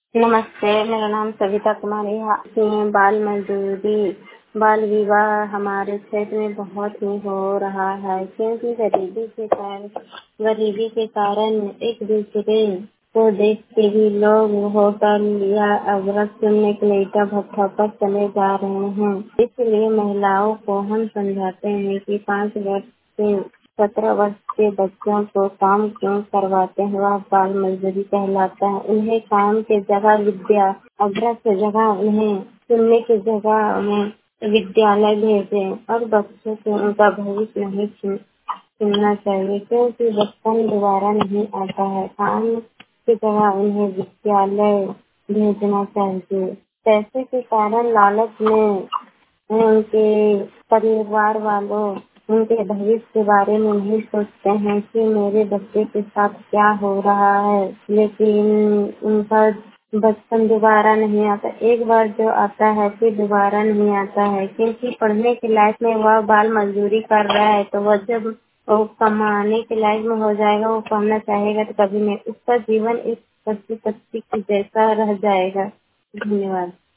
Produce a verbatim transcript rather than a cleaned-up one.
नमस्ते, मेरा नाम सविता कुमारी है। बाल मजदूरी, बाल विवाह हमारे क्षेत्र में बहुत ही हो रहा है, क्योंकि गरीबी के कारण गरीबी के कारण एक दूसरे को देख के भी लोग होटल या अवरत सुनने के लिए ईटा भट्ठा पर चले जा रहे हैं। इसलिए महिलाओं को हम समझाते हैं कि पाँच वर्ष से सत्रह वर्ष के बच्चों को काम क्यों करवाते हैं, वह बाल मजदूरी कहलाता है। उन्हें काम की जगह विद्या अभ्यास की जगह उन्हें सुनने की जगह उन्हें विद्यालय भेजें और बच्चों को उनका भविष्य नहीं छीन सुनना चाहिए, क्योंकि बचपन दोबारा नहीं आता है। काम की जगह उन्हें विद्यालय भेजना चाहिए। पैसे के कारण लालच में उनके परिवार वालों उनके भविष्य के बारे में नहीं सोचते हैं कि मेरे बच्चे के साथ क्या हो रहा है, लेकिन उनका बचपन दोबारा नहीं आता। एक बार जो आता है फिर दोबारा नहीं आता है, क्योंकि पढ़ने के लायक में वह बाल मजदूरी कर रहा है, तो वह जब वो कमाने के लायक में हो जाएगा, वो पढ़ना चाहेगा तो कभी नहीं। उसका जीवन एक कच्ची पत्ती की जैसा रह जाएगा। धन्यवाद।